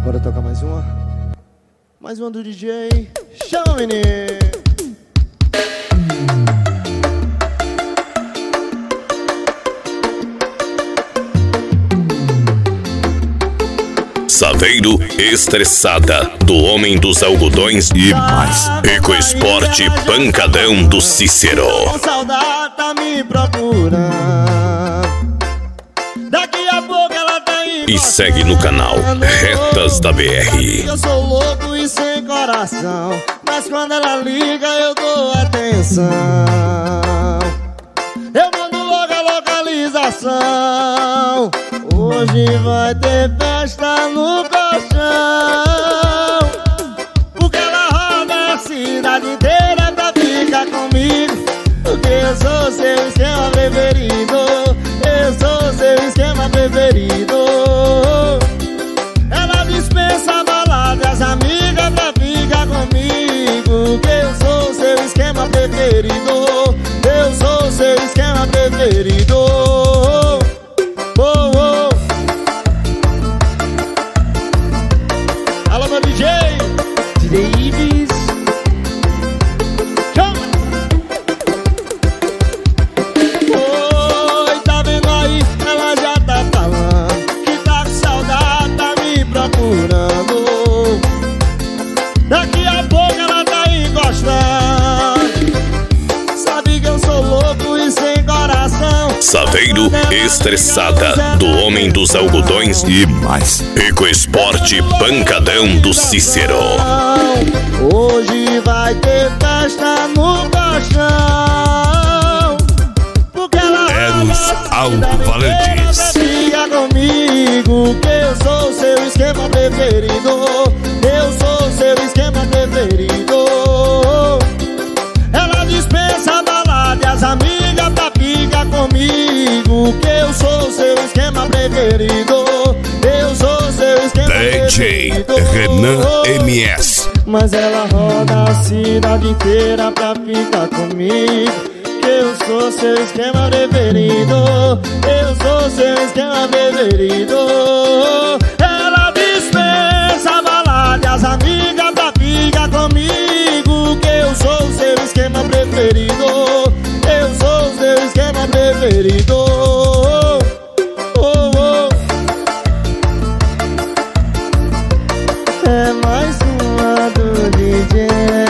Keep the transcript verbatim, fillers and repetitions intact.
Bora tocar mais uma? Mais uma do D J. Chama, menino! Saveiro Estressada, do Homem dos Algodões e mais. Ecoesporte Pancadão do Cícero. Com saudade tá me procurando. Daqui a pouco ela tá indo. E segue no canal Retas da B R. Eu sou louco e sem coração, mas quando ela liga eu dou atenção. Eu mando logo a localização. Hoje vai ter festa no colchão, porque ela roda a cidade inteira pra ficar comigo. Porque eu sou seu esquema preferido. Eu sou seu esquema preferido. Ela dispensa balada e as amigas pra ficar comigo. Porque eu sou seu esquema preferido. Eu sou seu esquema preferido. Oh, oh. Alô, meu D J, D J Ives. Oi, tá vendo aí? Ela já tá falando que tá com saudade, tá me procurando. Daqui a pouco ela tá encostando. Sabe que eu sou louco e sem coração. Saveiro Estressada, do Homem dos Algodões e mais. Ecoesporte Pancadão do Cícero. Hoje vai ter festa no colchão, porque ela Eros Alto-Valentis. Fica comigo, que eu sou seu esquema preferido. Eu sou seu esquema preferido. Ela dispensa balada e as amigas pra ficar comigo. Que eu sou seu esquema preferido. Eu sou seu esquema D J preferido. Renan M S. Mas ela roda a cidade inteira pra ficar comigo. Que eu sou seu esquema preferido. Eu sou seu esquema preferido. Ela dispensa balada e as amigas pra ficar comigo. Que eu sou seu esquema preferido. Eu sou seu esquema preferido. Oh, oh. É mais uma do D J.